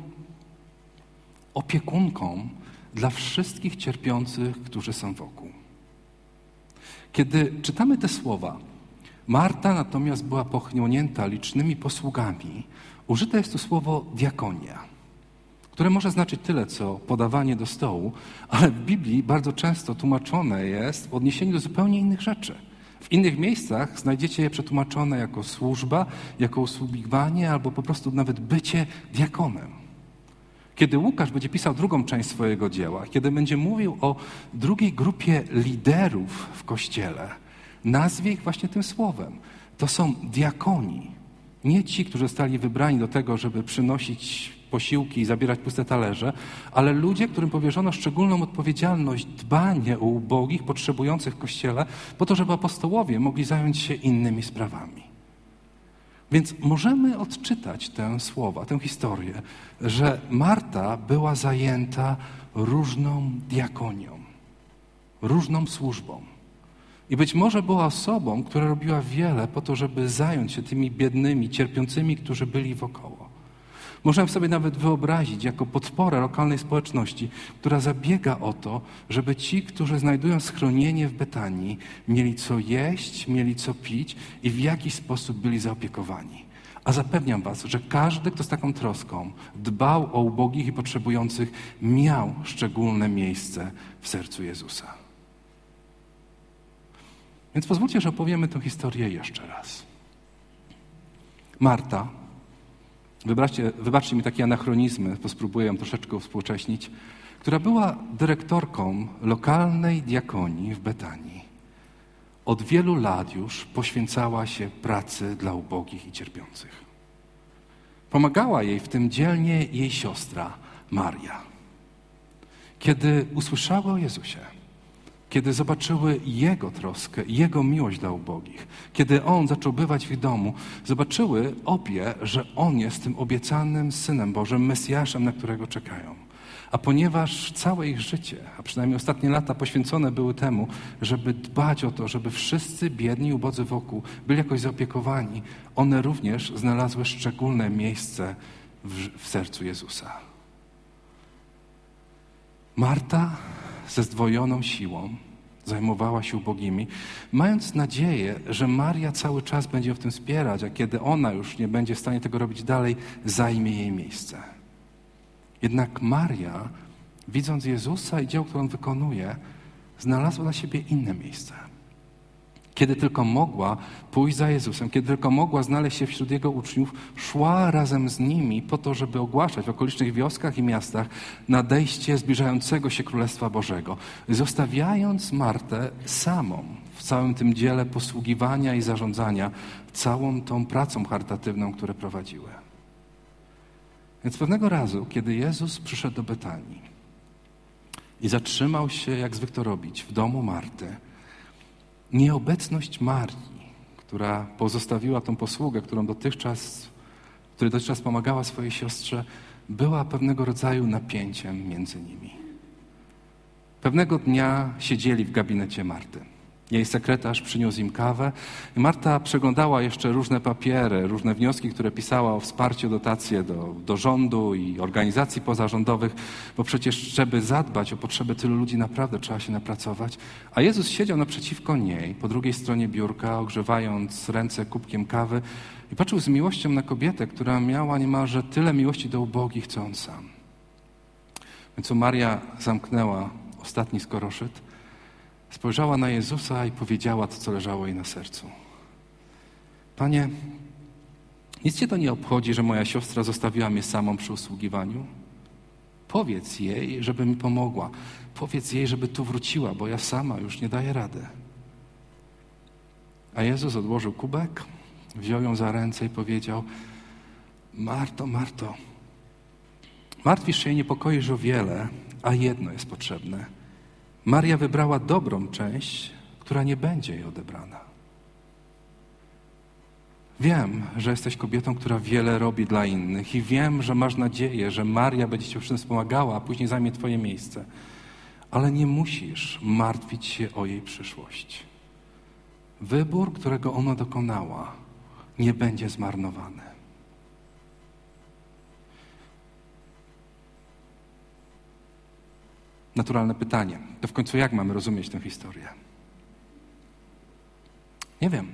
opiekunką dla wszystkich cierpiących, którzy są wokół. Kiedy czytamy te słowa, Marta natomiast była pochłonięta licznymi posługami, użyte jest tu słowo diakonia, które może znaczyć tyle, co podawanie do stołu, ale w Biblii bardzo często tłumaczone jest w odniesieniu do zupełnie innych rzeczy. W innych miejscach znajdziecie je przetłumaczone jako służba, jako usługiwanie albo po prostu nawet bycie diakonem. Kiedy Łukasz będzie pisał drugą część swojego dzieła, kiedy będzie mówił o drugiej grupie liderów w Kościele, nazwie ich właśnie tym słowem. To są diakoni. Nie ci, którzy zostali wybrani do tego, żeby przynosić posiłki i zabierać puste talerze, ale ludzie, którym powierzono szczególną odpowiedzialność dbanie o ubogich, potrzebujących w Kościele, po to, żeby apostołowie mogli zająć się innymi sprawami. Więc możemy odczytać tę słowa, tę historię, że Marta była zajęta różną diakonią, różną służbą. I być może była osobą, która robiła wiele po to, żeby zająć się tymi biednymi, cierpiącymi, którzy byli wokoło. Możemy sobie nawet wyobrazić jako podporę lokalnej społeczności, która zabiega o to, żeby ci, którzy znajdują schronienie w Betanii, mieli co jeść, mieli co pić i w jakiś sposób byli zaopiekowani. A zapewniam was, że każdy, kto z taką troską dbał o ubogich i potrzebujących, miał szczególne miejsce w sercu Jezusa. Więc pozwólcie, że opowiemy tę historię jeszcze raz. Marta, wybaczcie, wybaczcie mi takie anachronizmy, bo spróbuję ją troszeczkę współcześnić, która była dyrektorką lokalnej diakonii w Betanii. Od wielu lat już poświęcała się pracy dla ubogich i cierpiących. Pomagała jej w tym dzielnie jej siostra Maria. Kiedy usłyszały o Jezusie, kiedy zobaczyły Jego troskę, Jego miłość dla ubogich, kiedy On zaczął bywać w ich domu, zobaczyły obie, że On jest tym obiecanym Synem Bożym, Mesjaszem, na którego czekają. A ponieważ całe ich życie, a przynajmniej ostatnie lata poświęcone były temu, żeby dbać o to, żeby wszyscy biedni i ubodzy wokół byli jakoś zaopiekowani, one również znalazły szczególne miejsce w, w sercu Jezusa. Marta ze zdwojoną siłą zajmowała się ubogimi, mając nadzieję, że Maria cały czas będzie ją w tym wspierać, a kiedy ona już nie będzie w stanie tego robić dalej, zajmie jej miejsce. Jednak Maria, widząc Jezusa i dzieło, które On wykonuje, znalazła dla siebie inne miejsce. Kiedy tylko mogła pójść za Jezusem, kiedy tylko mogła znaleźć się wśród Jego uczniów, szła razem z nimi po to, żeby ogłaszać w okolicznych wioskach i miastach nadejście zbliżającego się Królestwa Bożego, zostawiając Martę samą w całym tym dziele posługiwania i zarządzania całą tą pracą charytatywną, które prowadziły. Więc pewnego razu, kiedy Jezus przyszedł do Betanii i zatrzymał się, jak zwykł to robić, w domu Marty, nieobecność Marii, która pozostawiła tą posługę, którą dotychczas, której dotychczas pomagała swojej siostrze, była pewnego rodzaju napięciem między nimi. Pewnego dnia siedzieli w gabinecie Marty. Jej sekretarz przyniósł im kawę i Marta przeglądała jeszcze różne papiery, różne wnioski, które pisała o wsparciu, dotacje do, do rządu i organizacji pozarządowych, bo przecież, żeby zadbać o potrzeby tylu ludzi, naprawdę trzeba się napracować. A Jezus siedział naprzeciwko niej, po drugiej stronie biurka, ogrzewając ręce kubkiem kawy i patrzył z miłością na kobietę, która miała niemalże tyle miłości do ubogich, co on sam. Więc Maria zamknęła ostatni skoroszyt, spojrzała na Jezusa i powiedziała to, co leżało jej na sercu. Panie, nic cię to nie obchodzi, że moja siostra zostawiła mnie samą przy usługiwaniu? Powiedz jej, żeby mi pomogła. Powiedz jej, żeby tu wróciła, bo ja sama już nie daję rady. A Jezus odłożył kubek, wziął ją za ręce i powiedział: Marto, Marto, martwisz się i niepokoisz o wiele, a jedno jest potrzebne. Maria wybrała dobrą część, która nie będzie jej odebrana. Wiem, że jesteś kobietą, która wiele robi dla innych i wiem, że masz nadzieję, że Maria będzie cię w czymś wspomagała, a później zajmie twoje miejsce. Ale nie musisz martwić się o jej przyszłość. Wybór, którego ona dokonała, nie będzie zmarnowany. Naturalne pytanie. To w końcu jak mamy rozumieć tę historię? Nie wiem.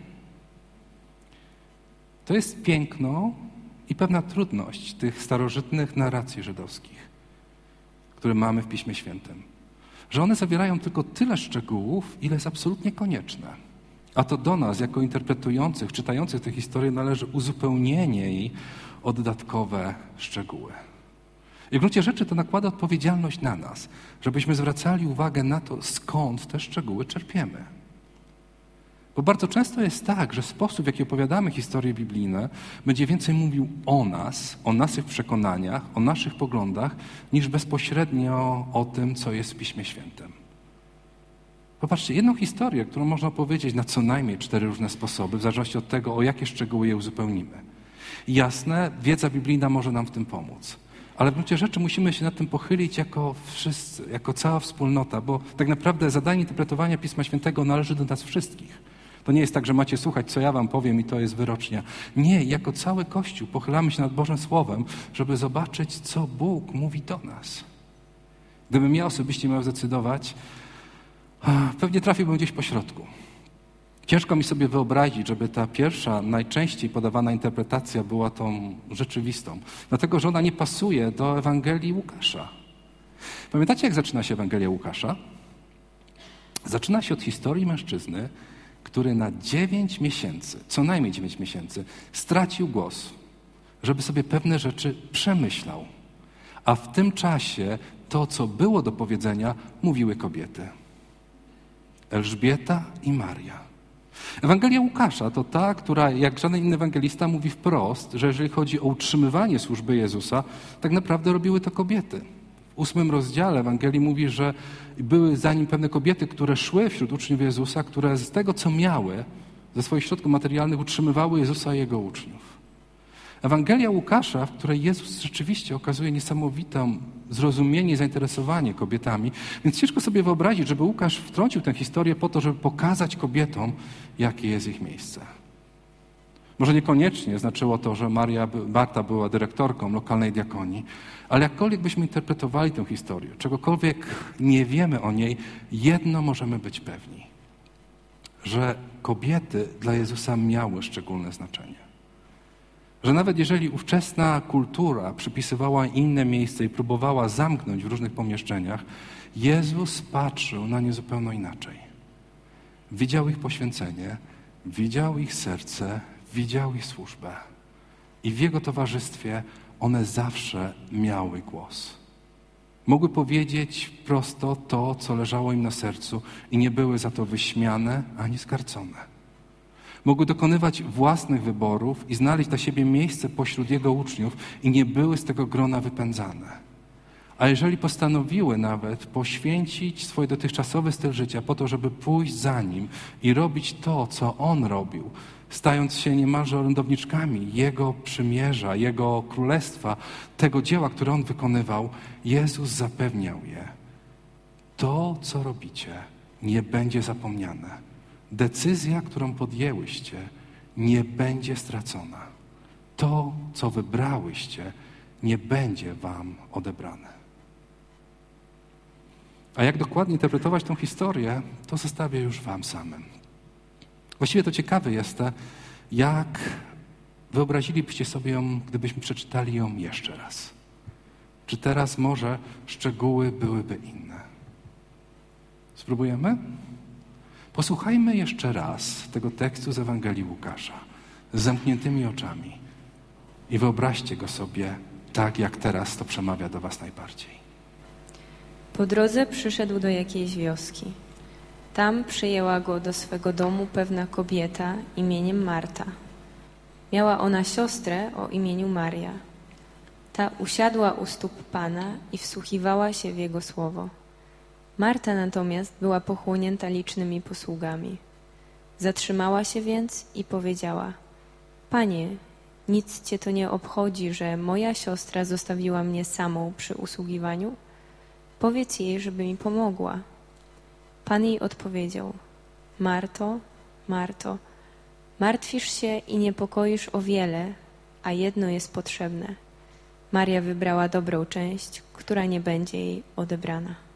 To jest piękno i pewna trudność tych starożytnych narracji żydowskich, które mamy w Piśmie Świętym. Że one zawierają tylko tyle szczegółów, ile jest absolutnie konieczne. A to do nas, jako interpretujących, czytających tę historię, należy uzupełnienie jej o dodatkowe szczegóły. I w gruncie rzeczy to nakłada odpowiedzialność na nas, żebyśmy zwracali uwagę na to, skąd te szczegóły czerpiemy. Bo bardzo często jest tak, że sposób, w jaki opowiadamy historie biblijne, będzie więcej mówił o nas, o naszych przekonaniach, o naszych poglądach, niż bezpośrednio o tym, co jest w Piśmie Świętym. Popatrzcie, jedną historię, którą można opowiedzieć na co najmniej cztery różne sposoby, w zależności od tego, o jakie szczegóły je uzupełnimy. Jasne, wiedza biblijna może nam w tym pomóc. Ale w gruncie rzeczy musimy się nad tym pochylić jako wszyscy, jako cała wspólnota, bo tak naprawdę zadanie interpretowania Pisma Świętego należy do nas wszystkich. To nie jest tak, że macie słuchać, co ja wam powiem i to jest wyrocznia. Nie, jako cały Kościół pochylamy się nad Bożym Słowem, żeby zobaczyć, co Bóg mówi do nas. Gdybym ja osobiście miał zdecydować, pewnie trafiłbym gdzieś po środku. Ciężko mi sobie wyobrazić, żeby ta pierwsza, najczęściej podawana interpretacja była tą rzeczywistą. Dlatego, że ona nie pasuje do Ewangelii Łukasza. Pamiętacie, jak zaczyna się Ewangelia Łukasza? Zaczyna się od historii mężczyzny, który na dziewięć miesięcy, co najmniej dziewięć miesięcy, stracił głos, żeby sobie pewne rzeczy przemyślał. A w tym czasie to, co było do powiedzenia, mówiły kobiety. Elżbieta i Maria. Ewangelia Łukasza to ta, która jak żaden inny ewangelista mówi wprost, że jeżeli chodzi o utrzymywanie służby Jezusa, tak naprawdę robiły to kobiety. W ósmym rozdziale Ewangelii mówi, że były za nim pewne kobiety, które szły wśród uczniów Jezusa, które z tego, co miały, ze swoich środków materialnych utrzymywały Jezusa i Jego uczniów. Ewangelia Łukasza, w której Jezus rzeczywiście okazuje niesamowite zrozumienie i zainteresowanie kobietami, więc ciężko sobie wyobrazić, żeby Łukasz wtrącił tę historię po to, żeby pokazać kobietom, jakie jest ich miejsce. Może niekoniecznie znaczyło to, że Maria, Marta była dyrektorką lokalnej diakonii, ale jakkolwiek byśmy interpretowali tę historię, czegokolwiek nie wiemy o niej, jedno możemy być pewni, że kobiety dla Jezusa miały szczególne znaczenie. Że nawet jeżeli ówczesna kultura przypisywała inne miejsce i próbowała zamknąć w różnych pomieszczeniach, Jezus patrzył na nie zupełnie inaczej. Widział ich poświęcenie, widział ich serce, widział ich służbę. I w Jego towarzystwie one zawsze miały głos. Mogły powiedzieć prosto to, co leżało im na sercu i nie były za to wyśmiane ani skarcone. Mogły dokonywać własnych wyborów i znaleźć dla siebie miejsce pośród Jego uczniów i nie były z tego grona wypędzane. A jeżeli postanowiły nawet poświęcić swój dotychczasowy styl życia po to, żeby pójść za Nim i robić to, co On robił, stając się niemalże orędowniczkami Jego przymierza, Jego królestwa, tego dzieła, które On wykonywał, Jezus zapewniał je. To, co robicie, nie będzie zapomniane. Decyzja, którą podjęłyście, nie będzie stracona. To, co wybrałyście, nie będzie wam odebrane. A jak dokładnie interpretować tę historię, to zostawię już wam samym. Właściwie to ciekawe jest, jak wyobrazilibyście sobie ją, gdybyśmy przeczytali ją jeszcze raz. Czy teraz może szczegóły byłyby inne? Spróbujemy? Posłuchajmy jeszcze raz tego tekstu z Ewangelii Łukasza z zamkniętymi oczami i wyobraźcie go sobie tak, jak teraz to przemawia do was najbardziej. Po drodze przyszedł do jakiejś wioski. Tam przyjęła go do swego domu pewna kobieta imieniem Marta. Miała ona siostrę o imieniu Maria. Ta usiadła u stóp Pana i wsłuchiwała się w Jego słowo. Marta natomiast była pochłonięta licznymi posługami. Zatrzymała się więc i powiedziała: Panie, nic Cię to nie obchodzi, że moja siostra zostawiła mnie samą przy usługiwaniu? Powiedz jej, żeby mi pomogła. Pan jej odpowiedział: Marto, Marto, martwisz się i niepokoisz o wiele, a jedno jest potrzebne. Maria wybrała dobrą część, która nie będzie jej odebrana.